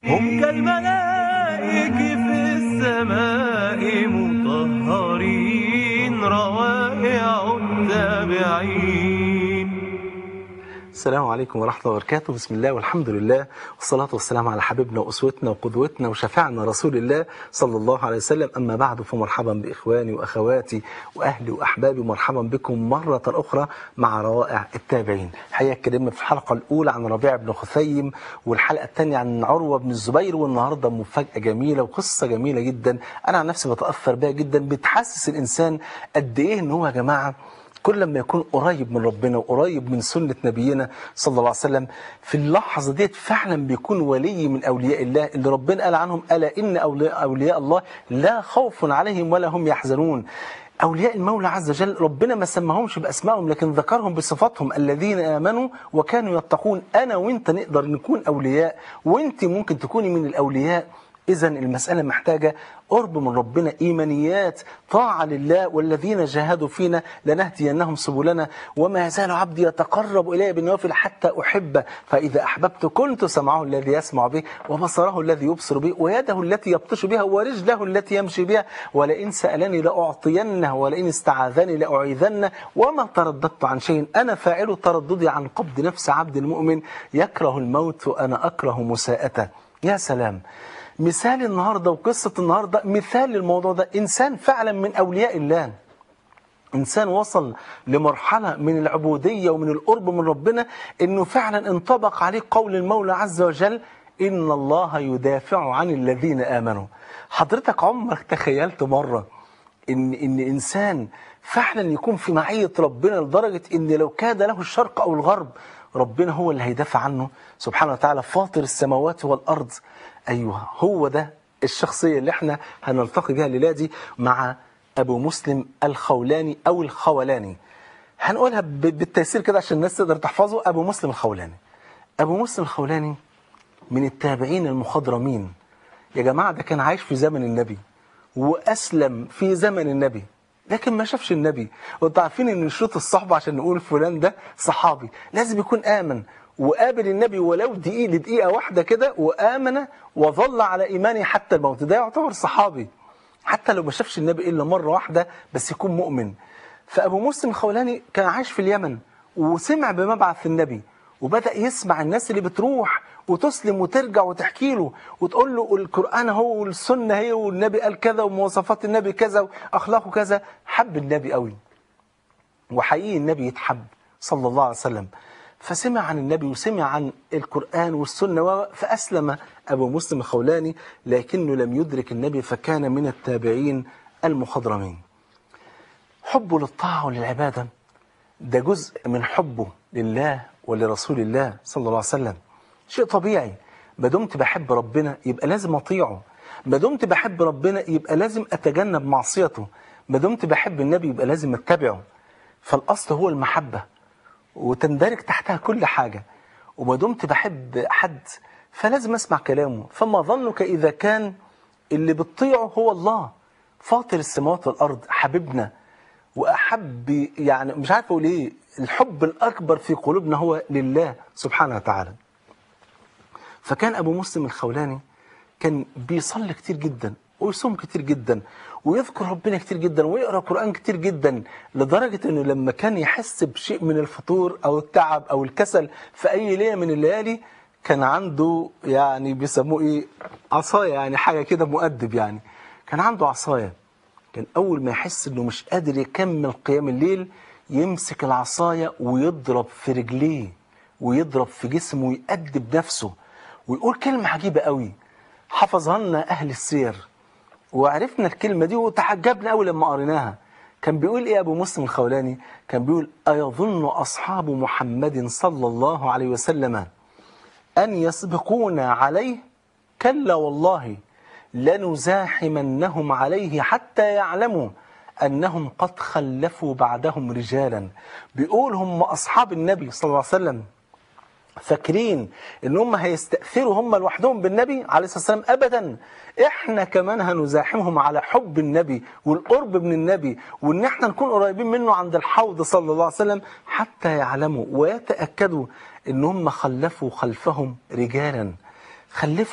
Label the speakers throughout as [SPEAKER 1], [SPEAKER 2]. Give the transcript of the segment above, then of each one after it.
[SPEAKER 1] هم كالملائك في السماء مطهرين روائع التابعين.
[SPEAKER 2] السلام عليكم ورحمة الله وبركاته. بسم الله والحمد لله والصلاة والسلام على حبيبنا وأسوتنا وقدوتنا وشفاعنا رسول الله صلى الله عليه وسلم. أما بعد، فمرحبا بإخواني وأخواتي وأهلي وأحبابي، مرحبا بكم مرة أخرى مع روائع التابعين. حقيقة اتكلمنا في الحلقة الأولى عن ربيع بن خثيم، والحلقة الثانية عن عروة بن الزبير، والنهاردة مفاجأة جميلة وقصة جميلة جدا أنا عن نفسي بتأثر بها جدا، بتحسس الإنسان قد إيه إن هو يا جماعة كل ما يكون قريب من ربنا وقريب من سنة نبينا صلى الله عليه وسلم، في اللحظة ديت فعلا بيكون ولي من أولياء الله اللي ربنا قال عنهم: ألا إن أولياء الله لا خوف عليهم ولا هم يحزنون. أولياء المولى عز وجل ربنا ما سماهمش بأسمائهم، لكن ذكرهم بصفاتهم: الذين آمنوا وكانوا يتقون. أنا وإنت نقدر نكون أولياء، وإنت ممكن تكوني من الأولياء. إذن المسألة محتاجة قرب من ربنا، إيمانيات، طاعة لله. والذين جاهدوا فينا لنهدينهم سبلنا، وما يزال عبدي يتقرب إلي بالنوافل حتى أحبه، فإذا أحببت كنت سمعه الذي يسمع به، وبصره الذي يبصر به، ويده التي يبطش بها، ورجله التي يمشي بها، ولئن سألني لأعطينه، ولئن استعاذني لأعيذنه، وما ترددت عن شيء أنا فاعل ترددي عن قبض نفس عبد المؤمن يكره الموت وأنا أكره مساءته. يا سلام! مثال النهاردة وقصة النهاردة مثال للموضوع ده. إنسان فعلا من أولياء الله، إنسان وصل لمرحلة من العبودية ومن القرب من ربنا، إنه فعلا انطبق عليه قول المولى عز وجل: إن الله يدافع عن الذين آمنوا. حضرتك عمرك تخيلت مرة إن إنسان فعلا يكون في معية ربنا لدرجة إن لو كاد له الشرق أو الغرب ربنا هو اللي هيدافع عنه سبحانه وتعالى، فاطر السماوات والأرض؟ أيوه، هو ده الشخصية اللي احنا هنلتقي بها الليلة دي مع أبو مسلم الخولاني أو الخولاني. هنقولها بالتيسير كده عشان الناس تقدر تحفظه: أبو مسلم الخولاني. أبو مسلم الخولاني من التابعين المخضرمين يا جماعة. ده كان عايش في زمن النبي وأسلم في زمن النبي، لكن ما شافش النبي. وانتوا عارفين ان شروط الصحبة عشان نقول فلان ده صحابي لازم يكون آمن وقابل النبي ولو دقيقة واحدة كده، وآمن وظل على إيمانه حتى الموت. ده يعتبر صحابي حتى لو ما شافش النبي إلا مرة واحدة، بس يكون مؤمن. فأبو مسلم الخولاني كان عايش في اليمن وسمع بمبعث النبي، وبدأ يسمع الناس اللي بتروح وتسلم وترجع وتحكي له وتقول له القرآن هو والسنة هي والنبي قال كذا ومواصفات النبي كذا وأخلاقه كذا. حب النبي قوي، وحقيقي النبي يتحب صلى الله عليه وسلم. فسمع عن النبي وسمع عن القرآن والسنة، فأسلم أبو مسلم الخولاني، لكنه لم يدرك النبي، فكان من التابعين المخضرمين. حبه للطاعة وللعبادة ده جزء من حبه لله ولرسول الله صلى الله عليه وسلم. شيء طبيعي، ما دمت بحب ربنا يبقى لازم أطيعه، ما دمت بحب ربنا يبقى لازم أتجنب معصيته، ما دمت بحب النبي يبقى لازم أتبعه. فالأصل هو المحبة وتندرج تحتها كل حاجة. وما دمت بحب حد فلازم أسمع كلامه. فما ظنك إذا كان اللي بتطيعه هو الله فاطر السماوات والأرض، حبيبنا وأحب، يعني مش عارف أقول إيه، الحب الأكبر في قلوبنا هو لله سبحانه وتعالى. فكان أبو مسلم الخولاني كان بيصلي كتير جدا ويصوم كتير جدا ويذكر ربنا كتير جدا ويقرأ قرآن كتير جدا، لدرجة أنه لما كان يحس بشيء من الفتور أو التعب أو الكسل في أي ليلة من الليالي، كان عنده يعني بيسموه إيه، عصاية، يعني حاجة كده مؤدب، يعني كان عنده عصاية. كان أول ما يحس أنه مش قادر يكمل قيام الليل يمسك العصاية ويضرب في رجليه ويضرب في جسمه ويأدب نفسه ويقول كلمة عجيبة قوي حفظها لنا أهل السير وعرفنا الكلمة دي وتعجبنا أول لما قريناها. كان بيقول إيه أبو مسلم الخولاني؟ كان بيقول: أيظن أصحاب محمد صلى الله عليه وسلم أن يسبقونا عليه؟ كلا والله لنزاحمنهم عليه حتى يعلموا أنهم قد خلفوا بعدهم رجالا. بيقول هم أصحاب النبي صلى الله عليه وسلم فاكرين ان هم هيستأثروا هم لوحدهم بالنبي عليه الصلاة والسلام؟ أبدا، احنا كمان هنزاحمهم على حب النبي والقرب من النبي، وان احنا نكون قريبين منه عند الحوض صلى الله عليه وسلم حتى يعلموا ويتأكدوا ان هم خلفوا خلفهم رجالا. خلفوا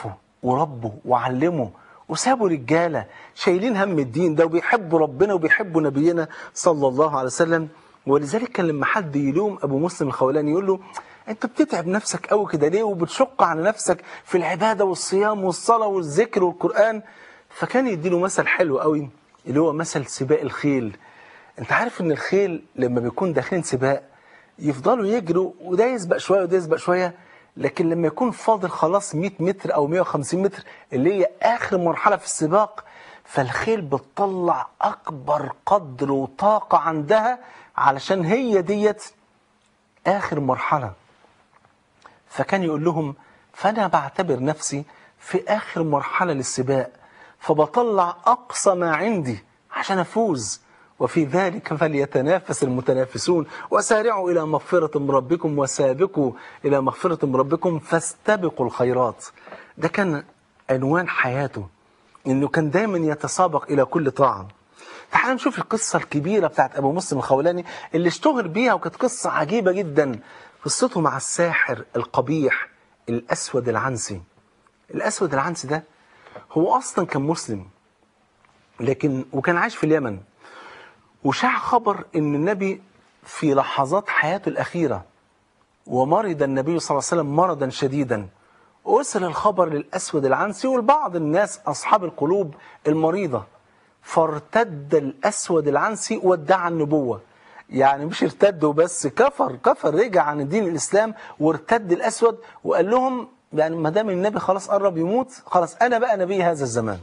[SPEAKER 2] وربوا وعلموا وسابوا رجالة شايلين هم الدين ده وبيحبوا ربنا وبيحبوا نبينا صلى الله عليه وسلم. ولذلك كان لما حد يلوم أبو مسلم الخولاني يقول له أنت بتتعب نفسك قوي كده ليه وبتشق على نفسك في العبادة والصيام والصلاة والذكر والقرآن؟ فكان يديله مثل حلو قوي اللي هو مثل سباق الخيل. أنت عارف إن الخيل لما بيكون داخلين سباق يفضلوا يجروا وده يسبق شوية وده يسبق شوية، لكن لما يكون فاضل خلاص 100 متر أو 150 متر اللي هي آخر مرحلة في السباق، فالخيل بتطلع أكبر قدر وطاقة عندها علشان هي ديت آخر مرحلة. فكان يقول لهم فأنا بعتبر نفسي في آخر مرحلة للسباق، فبطلع أقصى ما عندي عشان أفوز، وفي ذلك فليتنافس المتنافسون، وسارعوا إلى مغفرة من ربكم وسابقوا إلى مغفرة من ربكم فاستبقوا الخيرات. ده كان عنوان حياته، إنه كان دايما يتسابق إلى كل طاعة. تعالوا نشوف القصة الكبيرة بتاعت أبو مسلم الخولاني اللي اشتهر بيها وكانت قصة عجيبة جدا، قصته مع الساحر القبيح الأسود العنسي. الأسود العنسي ده هو أصلا كان مسلم وكان عايش في اليمن، وشاع خبر ان النبي في لحظات حياته الأخيرة ومرض النبي صلى الله عليه وسلم مرضا شديدا، أرسل الخبر للأسود العنسي ولبعض الناس أصحاب القلوب المريضة، فارتد الأسود العنسي وادعى النبوة. يعني مش ارتد وبس، كفر رجع عن دين الإسلام وارتد الأسود وقال لهم يعني ما دام النبي خلاص قرب يموت خلاص أنا بقى نبي هذا الزمان.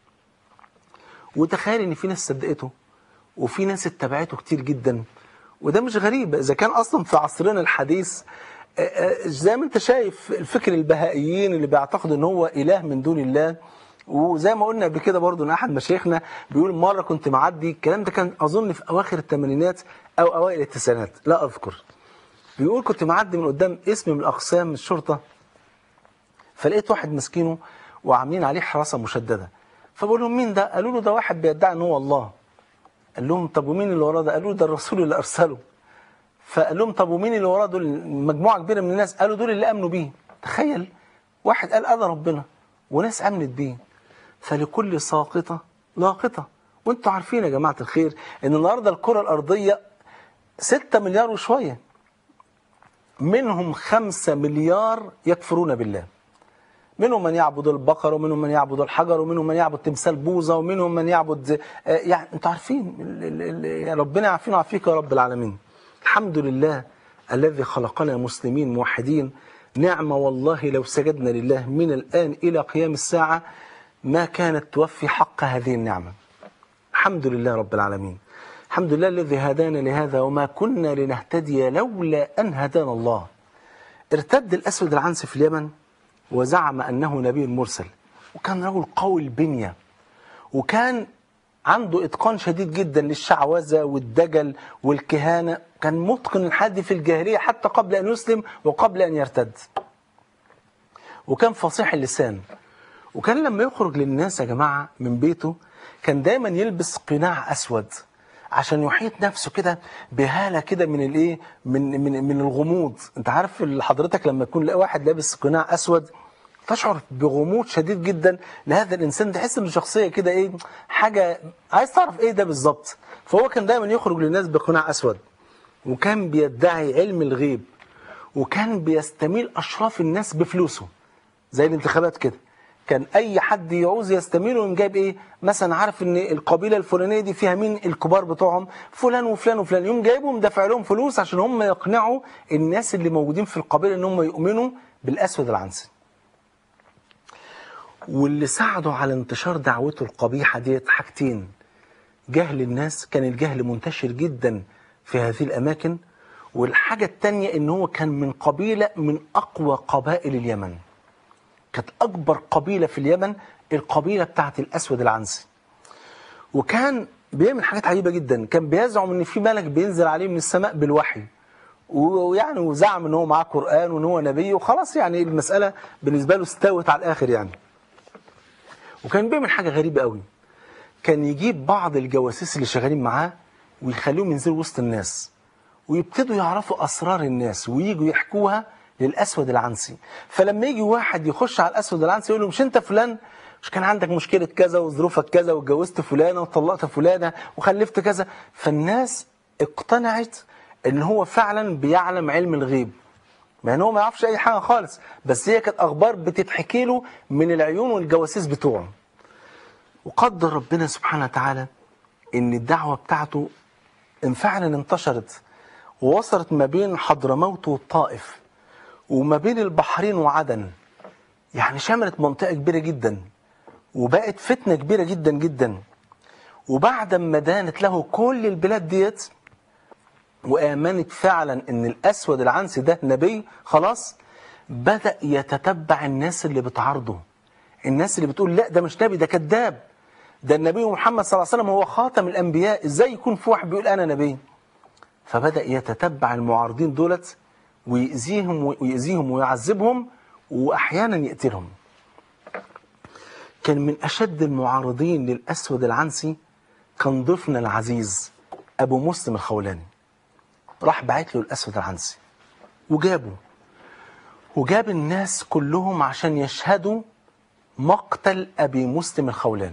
[SPEAKER 2] وتخيل ان في ناس صدقته وفي ناس اتبعته كتير جدا، وده مش غريب إذا كان أصلا في عصرنا الحديث زي ما انت شايف الفكر البهائيين اللي بيعتقد ان هو إله من دون الله. وزي ما قلنا قبل كده برضو ان احد مشايخنا بيقول مرة كنت معدي، الكلام ده كان اظن في اواخر الثمانينات او اوائل التسعينات لا اذكر، بيقول كنت معدي من قدام اسم من اقسام الشرطة، فلقيت واحد مسكينه وعاملين عليه حراسة مشددة، فبقول لهم مين ده؟ قالوا له ده واحد بيدعي ان هو الله. قال لهم طب ومين اللي وراه ده؟ قالوا له ده الرسول اللي ارسله. فقال لهم طب ومين اللي وراه؟ دول مجموعة كبيرة من الناس. قالوا دول اللي امنوا بيه. تخيل واحد قال انا ربنا وناس امنت بيه. فلكل ساقطة لاقطة. وانتوا عارفين يا جماعة الخير ان النهاردة الكرة الارضية 6 مليار وشوية، منهم 5 مليار يكفرون بالله، منهم من يعبد البقر ومنهم من يعبد الحجر ومنهم من يعبد تمثال بوذا ومنهم من يعبد يعني انتوا عارفين ربنا يعافينا ويعافيك يا رب العالمين. الحمد لله الذي خلقنا مسلمين موحدين، نعمة والله لو سجدنا لله من الآن إلى قيام الساعة ما كانت توفي حق هذه النعمة. الحمد لله رب العالمين، الحمد لله الذي هدانا لهذا وما كنا لنهتدي لولا أن هدانا الله. ارتد الأسود العنسي في اليمن وزعم أنه نبي مرسل، وكان رجل قوي البنية، وكان عنده إتقان شديد جدا للشعوذة والدجل والكهانة، كان متقن الحد في الجاهلية حتى قبل أن يسلم وقبل أن يرتد، وكان فصيح اللسان. وكان لما يخرج للناس يا جماعة من بيته كان دايما يلبس قناع أسود عشان يحيط نفسه كده بهالة كده من الايه من الغموض. انت عارف حضرتك لما يكون واحد لابس قناع أسود تشعر بغموض شديد جدا لهذا الإنسان، تحس إنه شخصية كده ايه، حاجة عايز تعرف ايه ده بالظبط. فهو كان دايما يخرج للناس بقناع أسود، وكان بيدعي علم الغيب، وكان بيستميل أشراف الناس بفلوسه زي الانتخابات كده. كان أي حد يعوز يستميله يوم جايب إيه، مثلا عارف إن القبيلة الفلانية دي فيها مين الكبار بتوعهم، فلان وفلان وفلان، يوم جايبهم دافع لهم فلوس عشان هم يقنعوا الناس اللي موجودين في القبيلة إن هم يؤمنوا بالأسود العنسي. واللي ساعدوا على انتشار دعوته القبيحة ديت حاجتين: جهل الناس، كان الجهل منتشر جدا في هذه الأماكن، والحاجة التانية إن هو كان من قبيلة من أقوى قبائل اليمن، كانت أكبر قبيلة في اليمن القبيلة بتاعت الأسود العنسي. وكان بيعمل حاجات عجيبة جدا، كان بيزعم إن في ملك بينزل عليه من السماء بالوحي، ويعني وزعم إن هو معاه قرآن وإن هو نبي وخلاص، يعني المسألة بالنسبة له استوت على الآخر يعني. وكان بيعمل حاجة غريبة قوي، كان يجيب بعض الجواسيس اللي شغالين معاه ويخليهم ينزلوا وسط الناس ويبتدوا يعرفوا أسرار الناس وييجوا يحكوها للأسود العنسي. فلما يجي واحد يخش على الأسود العنسي يقول له مش أنت فلان، مش كان عندك مشكلة كذا وظروفك كذا واتجوزت فلانة وطلقت فلانة وخلفت كذا؟ فالناس اقتنعت ان هو فعلا بيعلم علم الغيب، مع ان هو ما يعرفش اي حاجة خالص، بس هي كانت اخبار بتتحكي له من العيون والجواسيس بتوعه. وقدر ربنا سبحانه وتعالى ان الدعوة بتاعته ان فعلا انتشرت ووصلت ما بين حضرموت والطائف وما بين البحرين وعدن، يعني شملت منطقة كبيرة جدا وبقت فتنة كبيرة جدا جدا. وبعد ما دانت له كل البلاد ديت وآمنت فعلا ان الأسود العنسي ده نبي، خلاص بدأ يتتبع الناس اللي بتعارضه، الناس اللي بتقول لا ده مش نبي، ده كذاب، ده النبي محمد صلى الله عليه وسلم هو خاتم الأنبياء، ازاي يكون في واحد بيقول أنا نبي؟ فبدأ يتتبع المعارضين دولت ويأذيهم ويعذبهم وأحيانا يقتلهم. كان من أشد المعارضين للأسود العنسي كان ضيفنا العزيز أبو مسلم الخولاني. راح بعت له الأسود العنسي وجاب الناس كلهم عشان يشهدوا مقتل أبي مسلم الخولاني،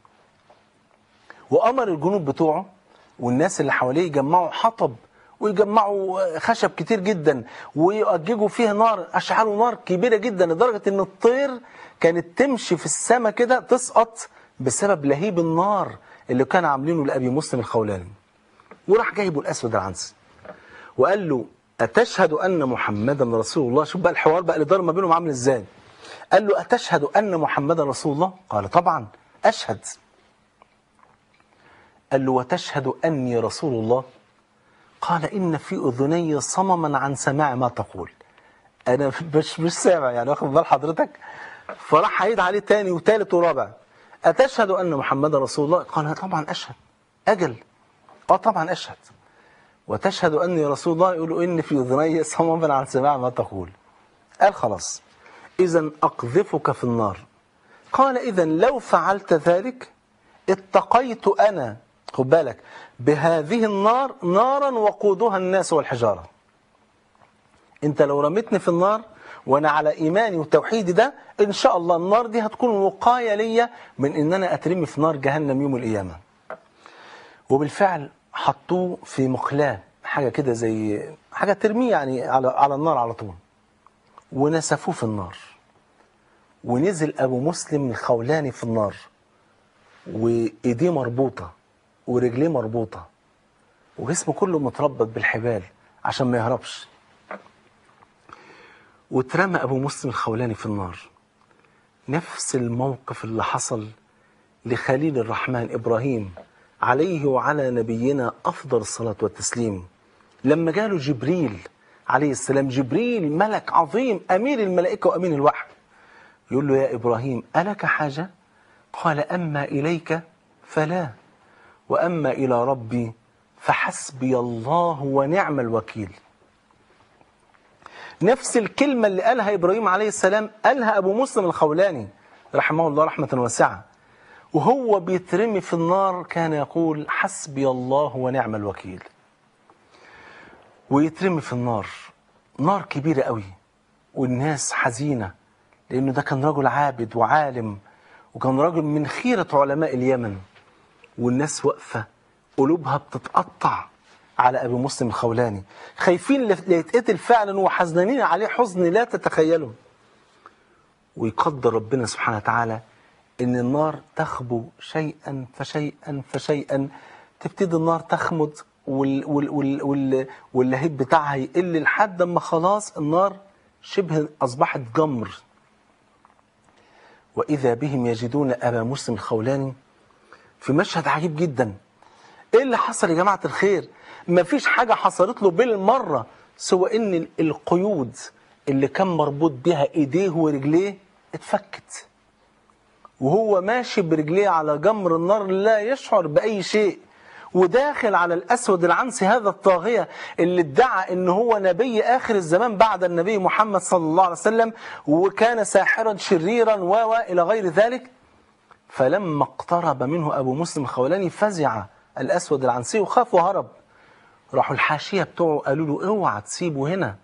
[SPEAKER 2] وأمر الجنود بتوعه والناس اللي حواليه يجمعوا حطب ويجمعوا خشب كتير جدا ويؤججوا فيها نار، أشعلوا نار كبيرة جدا لدرجة ان الطير كانت تمشي في السماء كده تسقط بسبب لهيب النار اللي كان عاملينه لأبي مسلم الخولاني. وراح جايبه الأسود العنسي وقال له أتشهد أن محمدا رسول الله؟ شوف بقى الحوار بقى اللي دار ما بينهم عامل ازاي. قال له أتشهد أن محمدا رسول الله؟ قال طبعا أشهد. قال له وتشهد أني رسول الله؟ قال إن في أذني صمما عن سماع ما تقول، أنا مش سامع، يعني واخد بال حضرتك؟ فراح عيد عليه تاني وتالت ورابع، أتشهد أن محمدا رسول الله؟ قال طبعا أشهد. أجل طبعا أشهد. وتشهد أني رسول الله؟ يقول إن في أذني صمما عن سماع ما تقول. قال خلاص إذن أقذفك في النار. قال إذن لو فعلت ذلك اتقيت أنا، خد بالك، بهذه النار نارا وقودها الناس والحجارة. انت لو رميتني في النار وانا على ايماني وتوحيدي ده، ان شاء الله النار دي هتكون وقاية ليا من ان انا اترمي في نار جهنم يوم القيامة. وبالفعل حطوه في مقلاة، حاجة كده زي حاجة ترميه يعني على النار على طول، ونسفوه في النار. ونزل ابو مسلم الخولاني في النار وايديه مربوطة ورجليه مربوطة وجسمه كله متربط بالحبال عشان ما يهربش. واترمى أبو مسلم الخولاني في النار. نفس الموقف اللي حصل لخليل الرحمن إبراهيم عليه وعلى نبينا أفضل الصلاة والتسليم، لما جاله جبريل عليه السلام، جبريل ملك عظيم أمير الملائكة وأمين الوحي، يقول له يا إبراهيم ألك حاجة؟ قال أما إليك فلا، وأما إلى ربي فحسبي الله ونعم الوكيل. نفس الكلمة اللي قالها إبراهيم عليه السلام قالها أبو مسلم الخولاني رحمه الله رحمة واسعة، وهو بيترمي في النار كان يقول حسبي الله ونعم الوكيل. ويترمي في النار، نار كبيرة قوي، والناس حزينة لأنه ده كان رجل عابد وعالم، وكان رجل من خيرة علماء اليمن، والناس واقفة قلوبها بتتقطع على أبي مسلم الخولاني، خايفين ليتقتل فعلا وحزنانين عليه حزن لا تتخيلوا. ويقدر ربنا سبحانه وتعالى إن النار تخبو شيئا فشيئا فشيئا، تبتدي النار تخمد واللهيب بتاعها يقل لحد ما خلاص النار شبه أصبحت جمر. وإذا بهم يجدون أبا مسلم الخولاني في مشهد عجيب جدا. ايه اللي حصل يا جماعة الخير؟ مفيش حاجة حصلت له بالمرة سوى ان القيود اللي كان مربوط بها ايديه ورجليه اتفكت، وهو ماشي برجليه على جمر النار لا يشعر بأي شيء، وداخل على الأسود العنسي هذا الطاغية اللي ادعى ان هو نبي آخر الزمان بعد النبي محمد صلى الله عليه وسلم، وكان ساحرا شريرا إلى غير ذلك. فلما اقترب منه أبو مسلم الخولاني فزع الأسود العنسي وخاف وهرب. راحوا الحاشية بتوعه قالوا له اوعى تسيبه هنا،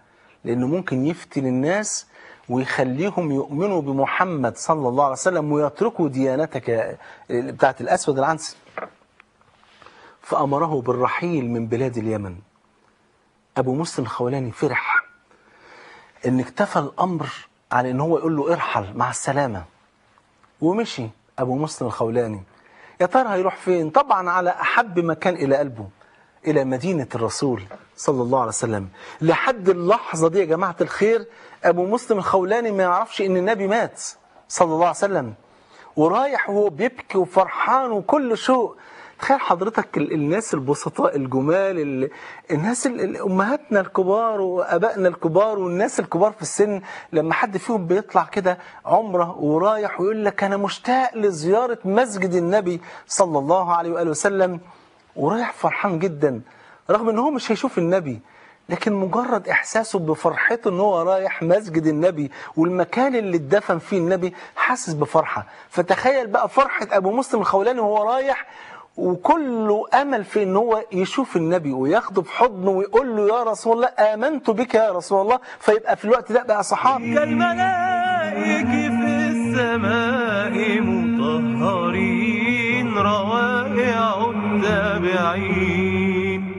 [SPEAKER 2] لأنه ممكن يفتن الناس ويخليهم يؤمنوا بمحمد صلى الله عليه وسلم ويتركوا ديانتك بتاعت الأسود العنسي. فأمره بالرحيل من بلاد اليمن. أبو مسلم الخولاني فرح إن اكتفى الأمر على إن هو يقول له ارحل مع السلامة، ومشي أبو مسلم الخولاني. يا ترى هيروح فين؟ طبعا على أحب مكان إلى قلبه، إلى مدينة الرسول صلى الله عليه وسلم. لحد اللحظة دي يا جماعة الخير أبو مسلم الخولاني ما يعرفش إن النبي مات صلى الله عليه وسلم، ورايح وهو بيبكي وفرحان وكل شوق. تخيل حضرتك الناس البسطاء الجمال، الناس أمهاتنا الكبار وأبائنا الكبار والناس الكبار في السن، لما حد فيهم بيطلع كده عمره ورايح ويقول لك أنا مشتاق لزيارة مسجد النبي صلى الله عليه وآله وسلم، ورايح فرحان جدا رغم أنه مش هيشوف النبي، لكن مجرد إحساسه بفرحته أنه هو رايح مسجد النبي والمكان اللي اتدفن فيه النبي، حاسس بفرحة. فتخيل بقى فرحة أبو مسلم الخولاني وهو رايح وكله أمل في أنه هو يشوف النبي وياخده في حضنه ويقول له يا رسول الله آمنت بك يا رسول الله، فيبقى في الوقت ده بقى صحابي.
[SPEAKER 1] كالملائك في السماء مطهرين روائع التابعين.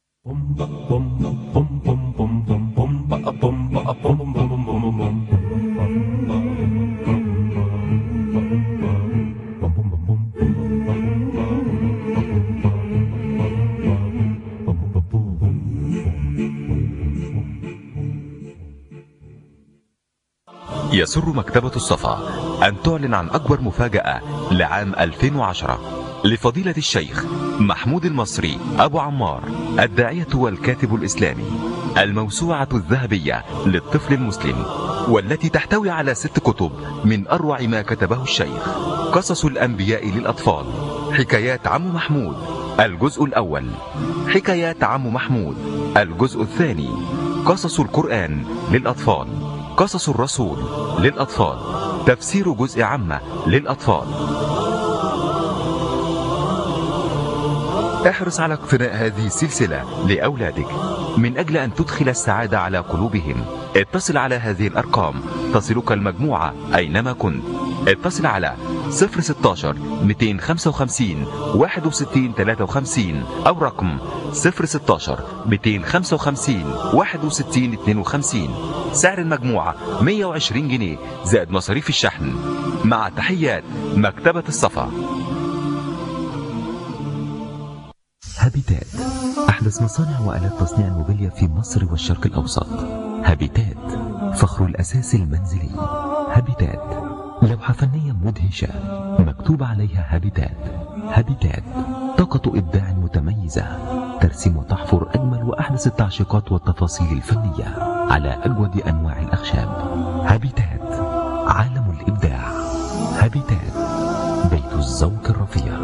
[SPEAKER 3] يسر مكتبة الصفا أن تعلن عن أكبر مفاجأة لعام 2010 لفضيلة الشيخ محمود المصري أبو عمار، الداعية والكاتب الإسلامي، الموسوعة الذهبية للطفل المسلم، والتي تحتوي على 6 كتب من أروع ما كتبه الشيخ. قصص الأنبياء للأطفال، حكايات عم محمود الجزء الأول، حكايات عم محمود الجزء الثاني، قصص القرآن للأطفال، قصص الرسول للأطفال، تفسير جزء عامة للأطفال. احرص على اقتناء هذه السلسلة لأولادك من أجل أن تدخل السعادة على قلوبهم. اتصل على هذه الأرقام تصلك المجموعة أينما كنت. اتصل على 016 255 61 53 أو رقم 016 255 61 52. سعر المجموعة 120 جنيه زائد مصاريف الشحن. مع تحيات مكتبة الصفا.
[SPEAKER 4] هابيتات، أحدث مصانع وآلات تصنيع الموبيليا في مصر والشرق الأوسط. هابيتات، فخر الأساس المنزلي. هابيتات، لوحة فنية مدهشة مكتوب عليها هابيتات. هابيتات، طاقة إبداع متميزة، ترسم وتحفر أجمل وأحدث التعشيقات والتفاصيل الفنية على أجود أنواع الأخشاب. هابيتات، عالم الإبداع. هابيتات، بيت الذوق الرفيع.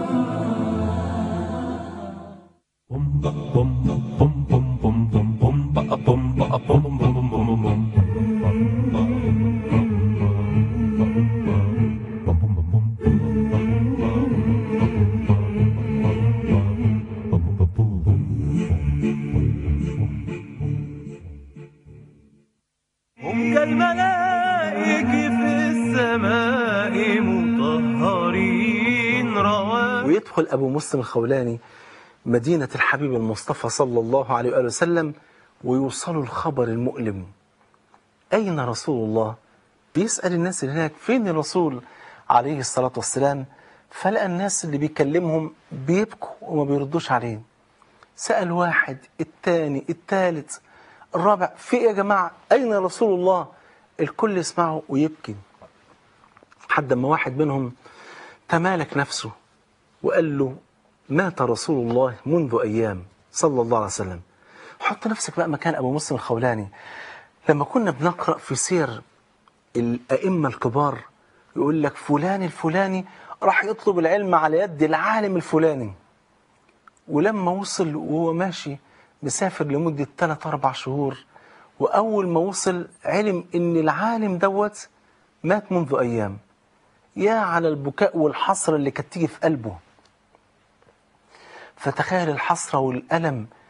[SPEAKER 1] هم كالملائك في السماء مطهرين روائع.
[SPEAKER 2] ويدخل أبو مسلم الخولاني مدينة الحبيب المصطفى صلى الله عليه وآله وسلم ويوصلوا الخبر المؤلم. أين رسول الله؟ بيسأل الناس اللي هناك فين الرسول عليه الصلاة والسلام، فلقى الناس اللي بيكلمهم بيبكوا وما بيردوش عليه. سأل واحد، الثاني، الثالث، الرابع، في إيه يا جماعة؟ أين رسول الله؟ الكل يسمعه ويبكي، حد ما واحد منهم تمالك نفسه وقال له مات رسول الله منذ أيام صلى الله عليه وسلم. حط نفسك بقى مكان أبو مسلم الخولاني. لما كنا بنقرأ في سير الأئمة الكبار يقول لك فلان الفلاني راح يطلب العلم على يد العالم الفلاني، ولما وصل وهو ماشي مسافر لمدة 3-4 شهور، وأول ما وصل علم إن العالم دوت مات منذ أيام. يا على البكاء والحسرة اللي كانت تيجي في قلبه. فتخيل الحسرة والألم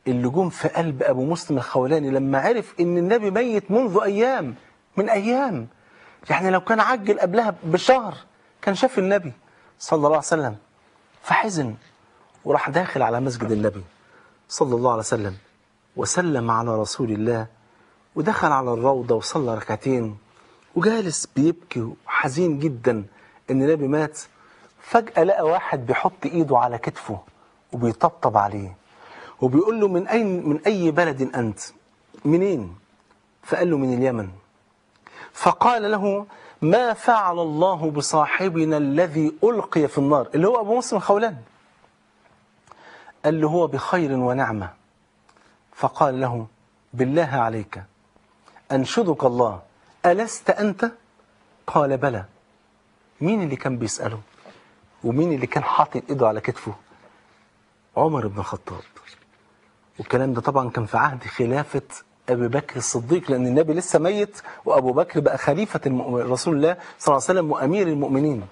[SPEAKER 2] اللي جم في قلب أبو مسلم الخولاني لما عرف إن النبي ميت منذ أيام، من أيام، يعني لو كان عجل قبلها بشهر كان شاف النبي صلى الله عليه وسلم. فحزن وراح داخل على مسجد النبي صلى الله عليه وسلم وسلم على رسول الله، ودخل على الروضة وصلى ركعتين وجالس بيبكي وحزين جدا إن النبي مات. فجأة لقى واحد بيحط إيده على كتفه وبيطبطب عليه وبيقول له من أي بلد أنت؟ منين؟ فقال له من اليمن. فقال له ما فعل الله بصاحبنا الذي ألقي في النار، اللي هو أبو مسلم الخولاني. قال له هو بخير ونعمة. فقال له بالله عليك أنشدك الله ألست أنت؟ قال بلى. مين اللي كان بيسأله ومين اللي كان حاطط إيده على كتفه؟ عمر بن الخطاب. والكلام ده طبعا كان في عهد خلافة أبي بكر الصديق، لأن النبي لسه ميت وأبو بكر بقى خليفة رسول الله صلى الله عليه وسلم وأمير المؤمنين.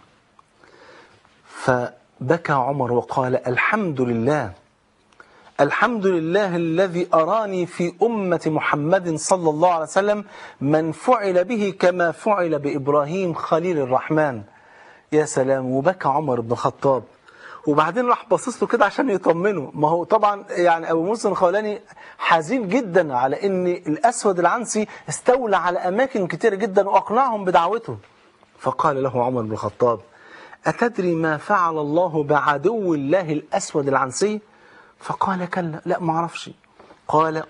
[SPEAKER 2] فبكى عمر وقال الحمد لله، الحمد لله الذي أراني في أمة محمد صلى الله عليه وسلم من فعل به كما فعل بإبراهيم خليل الرحمن. يا سلام. وبكى عمر بن الخطاب وبعدين راح باصص له كده عشان يطمنه. ما هو طبعا يعني أبو مسلم الخولاني حزين جدا على أن الأسود العنسي استولى على أماكن كتيرة جدا وأقنعهم بدعوته. فقال له عمر بن الخطاب أتدري ما فعل الله بعدو الله الأسود العنسي؟ فقال كلا، لا ما اعرفش. قال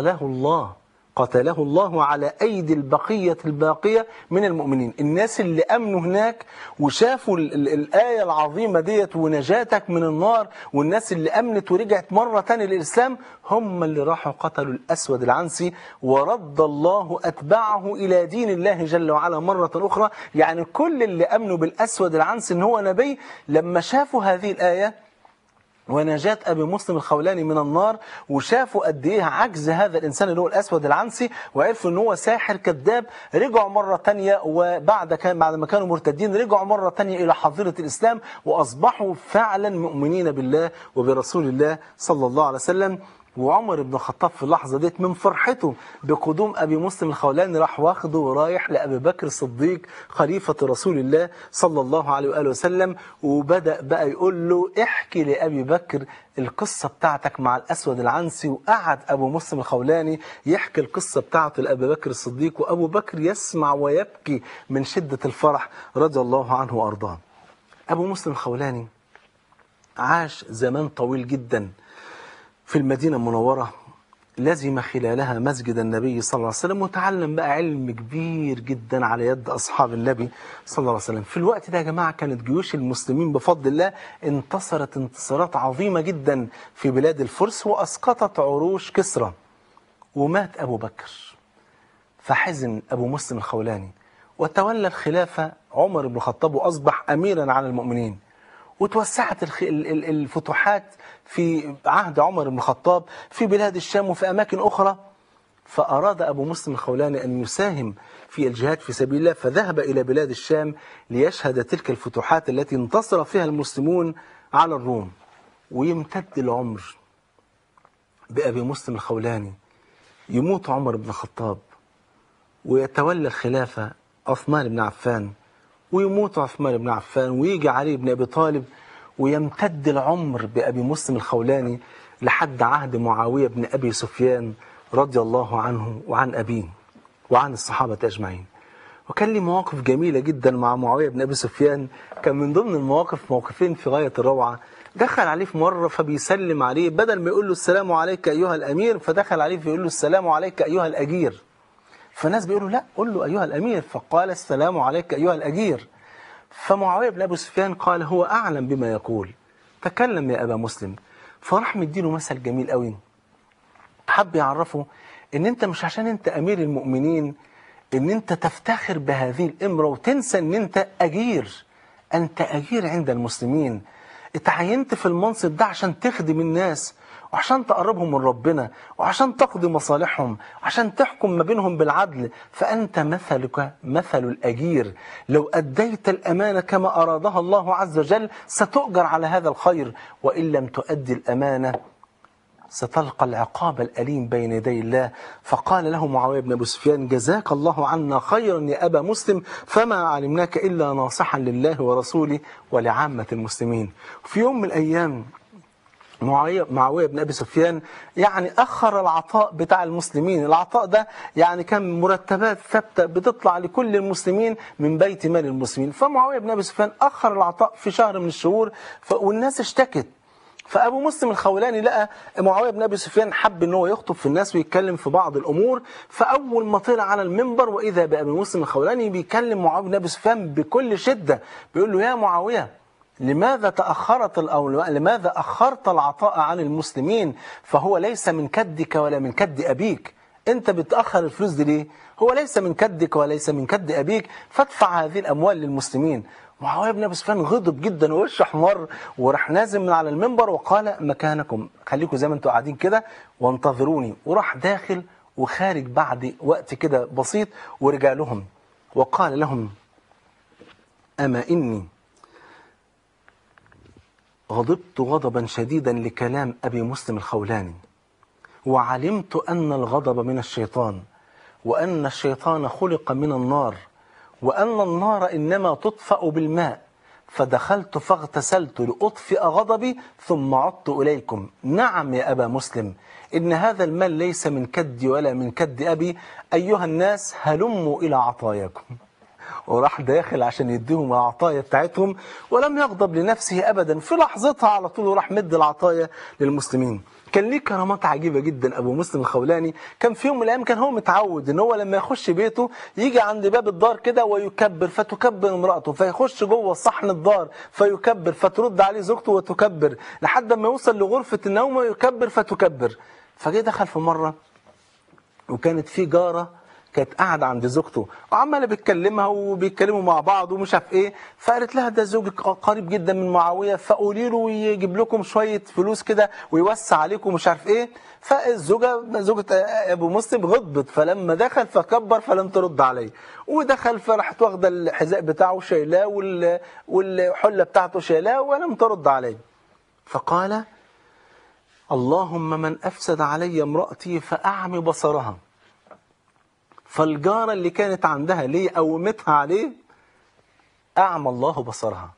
[SPEAKER 2] قتله الله على أيدي البقية الباقية من المؤمنين. الناس اللي أمنوا هناك وشافوا الآية العظيمة ديت ونجاتك من النار، والناس اللي أمنت ورجعت مرة تانية للإسلام هم اللي راحوا قتلوا الأسود العنسي، ورد الله أتباعه إلى دين الله جل وعلا مرة أخرى. يعني كل اللي أمنوا بالأسود العنسي إن هو نبي لما شافوا هذه الآية ونجاة أبي مسلم الخولاني من النار، وشافوا قد إيه عجز هذا الإنسان اللي هو الأسود العنسي، وعرفوا إن هو ساحر كذاب، رجعوا مرة تانية بعد ما كانوا مرتدين رجعوا مرة تانية إلى حظيرة الإسلام وأصبحوا فعلا مؤمنين بالله وبرسول الله صلى الله عليه وسلم. وعمر بن الخطاب في اللحظة ديت من فرحته بقدوم أبي مسلم الخولاني راح واخده ورايح لأبي بكر الصديق خليفة رسول الله صلى الله عليه وآله وسلم، وبدأ بقى يقول له احكي لأبي بكر القصة بتاعتك مع الأسود العنسي. وقعد أبو مسلم الخولاني يحكي القصة بتاعته لأبي بكر الصديق، وأبو بكر يسمع ويبكي من شدة الفرح رضي الله عنه وأرضاه. أبو مسلم الخولاني عاش زمان طويل جدا في المدينة المنورة، لزم خلالها مسجد النبي صلى الله عليه وسلم، وتعلم بقى علم كبير جدا على يد أصحاب النبي صلى الله عليه وسلم. في الوقت ده يا جماعة كانت جيوش المسلمين بفضل الله انتصرت انتصارات عظيمة جدا في بلاد الفرس وأسقطت عروش كسرى. ومات أبو بكر، فحزن أبو مسلم الخولاني وتولى الخلافة عمر بن الخطاب وأصبح أميرا على المؤمنين. وتوسعت الفتوحات في عهد عمر بن الخطاب في بلاد الشام وفي أماكن أخرى. فأراد أبو مسلم الخولاني أن يساهم في الجهاد في سبيل الله، فذهب إلى بلاد الشام ليشهد تلك الفتوحات التي انتصر فيها المسلمون على الروم. ويمتد العمر بأبي مسلم الخولاني، يموت عمر بن الخطاب ويتولى الخلافة عثمان بن عفان، ويموت عثمان بن عفان ويجي علي بن أبي طالب، ويمتد العمر بأبي مسلم الخولاني لحد عهد معاوية بن أبي سفيان رضي الله عنه وعن أبيه وعن الصحابة أجمعين. وكان لي مواقف جميلة جدا مع معاوية بن أبي سفيان. كان من ضمن المواقف موقفين في غاية الروعة. دخل عليه في مرة فبيسلم عليه، بدل ما يقول له السلام عليك أيها الأمير فدخل عليه فيقول له السلام عليك أيها الأجير. فالناس بيقولوا لا قل له أيها الأمير، فقال السلام عليك أيها الأجير. فمعاوية بن أبي سفيان قال هو أعلم بما يقول، تكلم يا أبا مسلم. فراح مديله مثل جميل قوي، حب يعرفه ان انت مش عشان انت أمير المؤمنين ان انت تفتخر بهذه الامرة وتنسى ان انت أجير. انت أجير عند المسلمين، اتعينت في المنصب ده عشان تخدم الناس وعشان تقربهم من ربنا وعشان تقضي مصالحهم وعشان تحكم ما بينهم بالعدل. فأنت مثلك مثل الأجير، لو أديت الأمانة كما أرادها الله عز وجل ستؤجر على هذا الخير، وإن لم تؤدي الأمانة ستلقى العقاب الأليم بين يدي الله. فقال له معاوية بن أبي سفيان: جزاك الله عنا خيرا يا أبا مسلم، فما علمناك إلا ناصحا لله ورسوله ولعامة المسلمين. في يوم من الأيام معاوية بن أبي سفيان يعني أخر العطاء بتاع المسلمين. العطاء ده يعني كان مرتبات ثابتة بتطلع لكل المسلمين من بيت مال المسلمين. فمعاوية بن أبي سفيان أخر العطاء في شهر من الشهور، والناس اشتكت. فأبو مسلم الخولاني لقى معاوية بن أبي سفيان حب ان هو يخطب في الناس ويتكلم في بعض الأمور. فأول ما طلع على المنبر وإذا بأبي مسلم الخولاني بيكلم معاوية بن أبي سفيان بكل شدة، بيقول له: يا معاوية، لماذا لماذا أخرت العطاء عن المسلمين؟ فهو ليس من كدك ولا من كد أبيك. أنت بتأخر الفلوس دي ليه؟ هو ليس من كدك وليس من كد أبيك، فادفع هذه الأموال للمسلمين. معاوية بن أبي سفيان غضب جدا ووشه احمر، وراح نازل من على المنبر وقال: مكانكم، خليكم زي ما انتم قاعدين كده وانتظروني. وراح داخل وخارج بعد وقت كده بسيط ورجع لهم وقال لهم: أما إني غضبت غضبا شديدا لكلام أبي مسلم الخولاني، وعلمت أن الغضب من الشيطان، وأن الشيطان خلق من النار، وأن النار إنما تطفأ بالماء، فدخلت فاغتسلت لأطفئ غضبي ثم عدت إليكم. نعم يا أبا مسلم، إن هذا المال ليس من كدي ولا من كد أبي، أيها الناس هلموا إلى عطاياكم. وراح داخل عشان يديهم العطايا بتاعتهم، ولم يغضب لنفسه أبدا، في لحظتها على طول راح مد العطايا للمسلمين. كان ليه كرامات عجيبة جدا أبو مسلم الخولاني. كان في يوم من الأيام كان هو متعود إن هو لما يخش بيته يجي عند باب الدار كده ويكبر، فتكبر امرأته، فيخش جوه صحن الدار فيكبر، فترد عليه زوجته وتكبر، لحد ما يوصل لغرفة النوم ويكبر فتكبر. فجه دخل في مرة وكانت في جارة كانت قاعدة عند زوجته وعمالة بتكلمها وبيتكلموا مع بعض ومش عارف ايه، فقالت لها: ده زوجك قريب جدا من معاوية، فقولي له يجيب لكم شوية فلوس كده ويوسع عليكم مش عارف ايه. زوجة ابو مسلم غضبت، فلما دخل فكبر فلم ترد عليه، ودخل فراحت واخده الحذاء بتاعه شايلاه والحلة بتاعته شايلاه ولم ترد عليه. فقال: اللهم من أفسد علي امرأتي فأعمي بصرها. فالجارة اللي كانت عندها ليه قومتها عليه أعمى الله بصرها.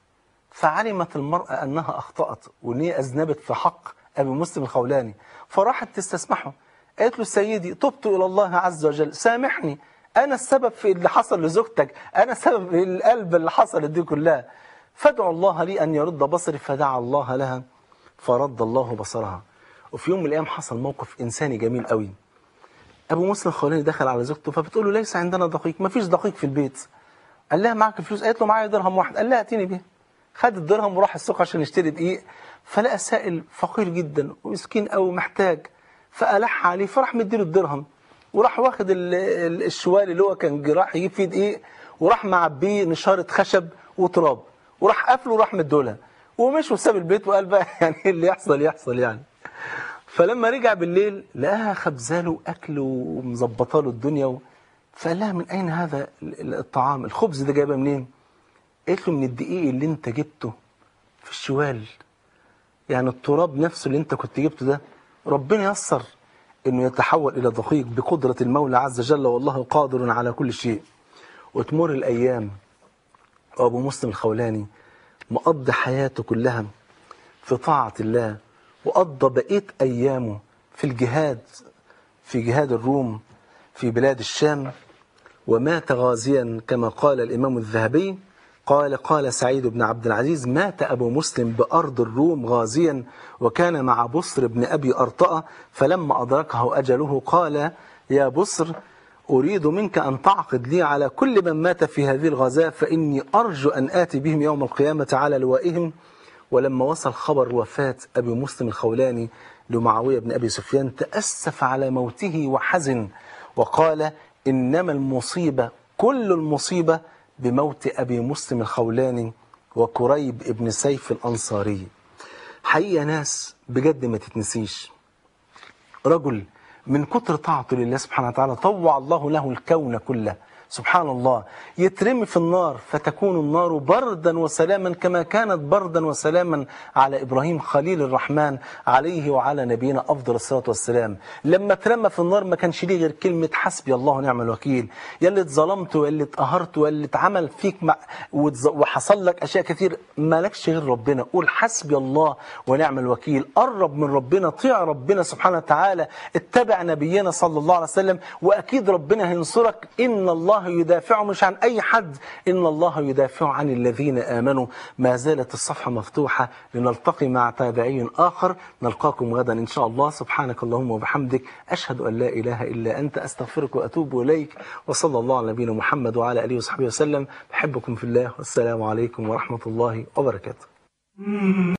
[SPEAKER 2] فعلمت المرأة أنها أخطأت وأن هي أذنبت في حق أبي مسلم الخولاني، فراحت تستسمحه. قالت له: سيدي، تبت إلى الله عز وجل، سامحني، أنا السبب في اللي حصل لزوجتك، أنا السبب في القلب اللي حصلت دي كلها، فادعو الله لي أن يرد بصري. فدعا الله لها فرد الله بصرها. وفي يوم من الأيام حصل موقف إنساني جميل قوي. أبو مسلم الخولاني دخل على زوجته فبتقول له: ليس عندنا دقيق، ما فيش دقيق في البيت. قال لها: معك فلوس؟ قالت له: معايا درهم واحد. قال لها: اتيني بيه. خد الدرهم وراح السوق عشان يشتري دقيق، فلقى سائل فقير جدا ومسكين قوي محتاج، فألح عليه، فراح مديله الدرهم، وراح واخد الشوال اللي هو كان راح يجيب فيه دقيق، وراح معبيه نشارة خشب وتراب، وراح قافله وراح مديلها، ومشي وساب البيت وقال بقى يعني اللي يحصل يحصل يعني. فلما رجع بالليل لقاها خبزاله أكل ومظبطاله الدنيا فقال لها: من أين هذا الطعام؟ الخبز ده جايبه منين؟ قالت له: من الدقيق اللي انت جبته في الشوال، يعني التراب نفسه اللي انت كنت جبته ده ربنا يسر انه يتحول الى دقيق بقدرة المولى عز وجل، والله قادر على كل شيء. وتمر الأيام وأبو مسلم الخولاني مقضي حياته كلها في طاعة الله، وقضى بقية أيامه في الجهاد، في جهاد الروم في بلاد الشام، ومات غازيا كما قال الإمام الذهبي. قال سعيد بن عبد العزيز: مات أبو مسلم بأرض الروم غازيا، وكان مع بصر بن أبي أرطأة، فلما أدركه أجله قال: يا بصر، أريد منك أن تعقد لي على كل من مات في هذه الغزاة، فإني أرجو أن آتي بهم يوم القيامة على لوائهم. ولما وصل خبر وفاة أبي مسلم الخولاني لمعاوية بن أبي سفيان تأسف على موته وحزن، وقال: إنما المصيبة، كل المصيبة بموت أبي مسلم الخولاني وكريب ابن سيف الأنصاري. حقيقة ناس بجد ما تتنسيش، رجل من كتر طاعته لله سبحانه وتعالى طوع الله له الكون كله، سبحان الله، يترمي في النار فتكون النار بردا وسلاما كما كانت بردا وسلاما على إبراهيم خليل الرحمن عليه وعلى نبينا أفضل الصلاة والسلام. لما اترمى في النار ما كانش ليه غير كلمة حسبي الله ونعم الوكيل. يا اللي اتظلمت ويا اللي اتقهرت ويا اللي اتعمل فيك وحصل لك أشياء كتير، مالكش غير ربنا. قول حسبي الله ونعم الوكيل. قرب من ربنا، طيع ربنا سبحانه وتعالى، اتبع نبينا صلى الله عليه وسلم، وأكيد ربنا هينصرك. إن الله يدافع مش عن أي حد، إن الله يدافع عن الذين آمنوا. ما زالت الصفحة مفتوحة، لنلتقي مع تابعي آخر. نلقاكم غدا إن شاء الله. سبحانك اللهم وبحمدك، أشهد أن لا إله إلا أنت، أستغفرك وأتوب إليك. وصلى الله على نبينا محمد وعلى آله وصحبه وسلم. بحبكم في الله، والسلام عليكم ورحمة الله وبركاته.